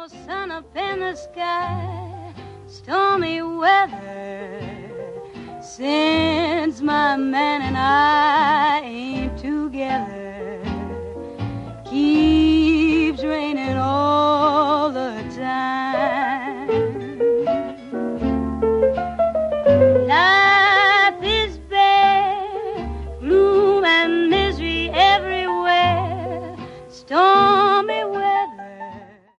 no sun up in the sky, stormy weather since